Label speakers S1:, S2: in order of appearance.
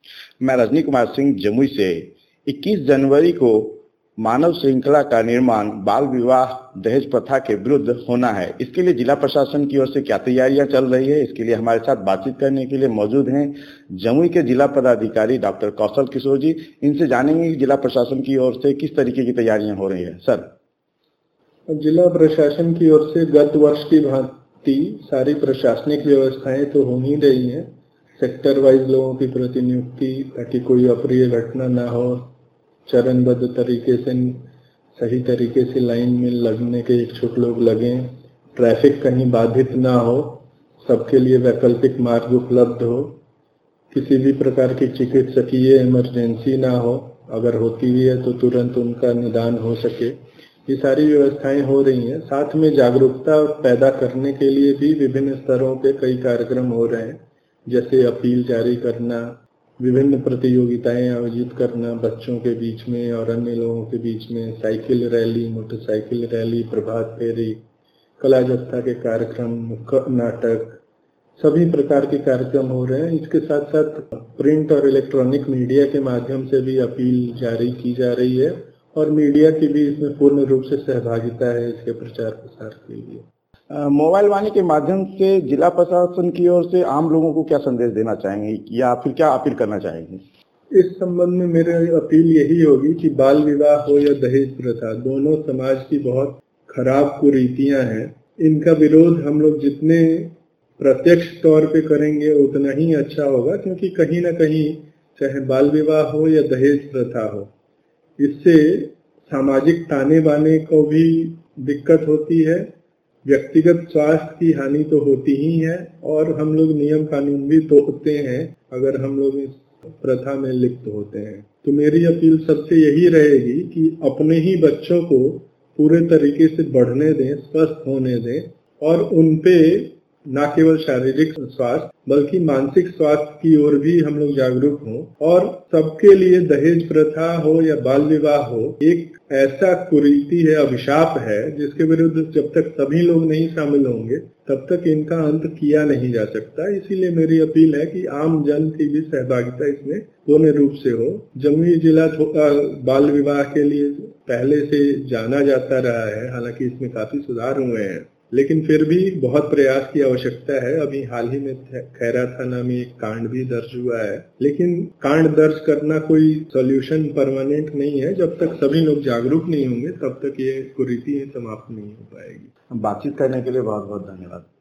S1: मैं रजनी कुमार सिंह जमुई से 21 जनवरी को मानव श्रृंखला का निर्माण बाल विवाह दहेज प्रथा के विरुद्ध होना है। इसके लिए जिला प्रशासन की ओर से क्या तैयारियां चल रही है, इसके लिए हमारे साथ बातचीत करने के लिए मौजूद हैं जमुई के जिला पदाधिकारी डॉक्टर कौशल किशोर जी। इनसे जानेंगे कि जिला प्रशासन की ओर से किस तरीके की तैयारियां हो रही है। सर,
S2: जिला प्रशासन की ओर से गत वर्ष की भांति सारी प्रशासनिक व्यवस्थाएं तो हो ही रही हैं। सेक्टर वाइज लोगों की प्रतिनियुक्ति ताकि कोई अप्रिय घटना ना हो, चरणबद्ध तरीके से सही तरीके से लाइन में लगने के इच्छुक लोग लगें, ट्रैफिक कहीं बाधित ना हो, सबके लिए वैकल्पिक मार्ग उपलब्ध हो, किसी भी प्रकार की चिकित्सकीय इमरजेंसी ना हो, अगर होती भी है तो तुरंत उनका निदान हो सके। ये सारी व्यवस्थाएं हो रही हैं। साथ में जागरूकता पैदा करने के लिए भी विभिन्न स्तरों पे कई कार्यक्रम हो रहे हैं, जैसे अपील जारी करना, विभिन्न प्रतियोगिताएं आयोजित करना बच्चों के बीच में और अन्य लोगों के बीच में, साइकिल रैली, मोटरसाइकिल रैली, प्रभात फेरी, कला जत्था के कार्यक्रम, नाटक, सभी प्रकार के कार्यक्रम हो रहे हैं। इसके साथ साथ प्रिंट और इलेक्ट्रॉनिक मीडिया के माध्यम से भी अपील जारी की जा रही है और मीडिया की भी इसमें पूर्ण रूप से सहभागिता है इसके प्रचार प्रसार के लिए।
S1: मोबाइल वाणी के माध्यम से जिला प्रशासन की ओर से आम लोगों को क्या संदेश देना चाहेंगे या फिर क्या अपील करना चाहेंगे?
S2: इस संबंध में मेरी अपील यही होगी कि बाल विवाह हो या दहेज प्रथा, दोनों समाज की बहुत खराब कुरीतियां हैं। इनका विरोध हम लोग जितने प्रत्यक्ष तौर पे करेंगे उतना ही अच्छा होगा, क्योंकि कहीं ना कहीं चाहे बाल विवाह हो या दहेज प्रथा हो, इससे सामाजिक ताने बाने को भी दिक्कत होती है, व्यक्तिगत स्वास्थ्य की हानि तो होती ही है और हम लोग नियम कानून भी तोड़ते हैं अगर हम लोग इस प्रथा में लिप्त होते हैं। तो मेरी अपील सबसे यही रहेगी कि अपने ही बच्चों को पूरे तरीके से बढ़ने दें, स्वस्थ होने दें और उनपे न केवल शारीरिक स्वास्थ्य बल्कि मानसिक स्वास्थ्य की ओर भी हम लोग जागरूक हों। और सबके लिए दहेज प्रथा हो या बाल विवाह हो एक ऐसा कुरीति है, अभिशाप है, जिसके विरुद्ध जब तक सभी लोग नहीं शामिल होंगे तब तक इनका अंत किया नहीं जा सकता। इसीलिए मेरी अपील है कि आम जन की भी सहभागिता इसमें पूर्ण रूप से हो। जमुई जिला बाल विवाह के लिए पहले से जाना जाता रहा है, हालांकि इसमें काफी सुधार हुए हैं, लेकिन फिर भी बहुत प्रयास की आवश्यकता है। अभी हाल ही में खैरा थाना में एक कांड भी दर्ज हुआ है, लेकिन कांड दर्ज करना कोई सॉल्यूशन परमानेंट नहीं है। जब तक सभी लोग जागरूक नहीं होंगे तब तक ये कुरीति समाप्त नहीं हो पाएगी।
S1: बातचीत करने के लिए बहुत बहुत धन्यवाद।